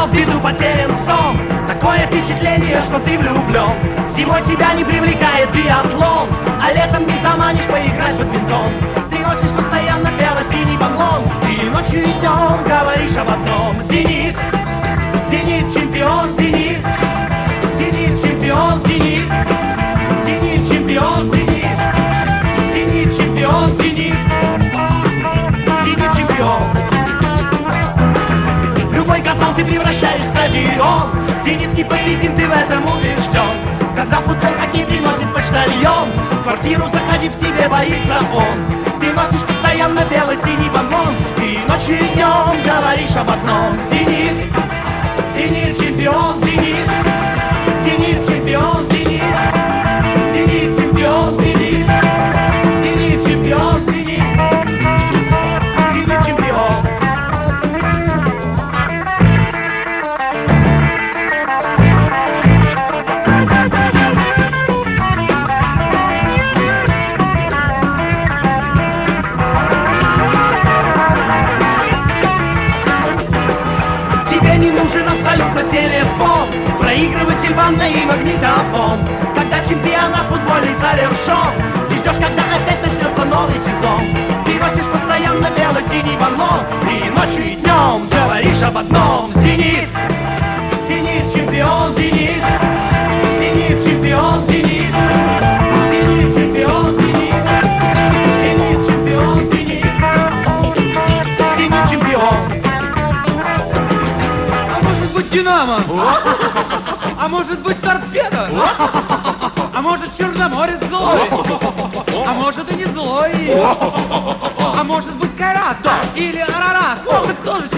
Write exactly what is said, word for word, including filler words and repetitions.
попал в беду, потерян сон. Такое впечатление, что ты влюблен. Зимой тебя не привлекает биатлон, а летом не заманишь поиграть в бадминтон. Ты носишь постоянно бело-синий банлон, и ночью и днем говоришь об одном. Зенит, Зенит, чемпион, Зенит, Зенит, чемпион, Зенит, Зенит, чемпион, Зенит, Зенит, чемпион, Зенит, Зенит, чемпион. Любой газон ты превращаешь в стадион. Зенит непобедим, ты в этом убежден. Когда футбол хоккей приносит почтальон, в квартиру заходить в тебе боится он. Ты носишь постоянно бело-синий банлон, и ночью и днем говоришь об одном. Зенит, Зенит, чемпион, Зенит, Зенит, чемпион, Зенит, Зенит, чемпион, Зенит, Зенит, чемпион, Зенит, Зенит, чемпион. Абсолютно телефон, проигрыватель, ванна и магнитофон. Когда чемпионат футбольный завершен, ты ждешь, когда опять начнется новый сезон. Ты носишь постоянно бело-синий банлон, и ночью и днем говоришь об одном. Зенит, Зенит, чемпион, Зенит, Зенит, чемпион, Зенит, Зенит, чемпион, Зенит, Зенит, чемпион, Зенит, Зенит, чемпион. Динамо, а может быть торпеда, а может Черноморец злой, а может и не злой, а может быть Кайрат или Арарат. Так кто же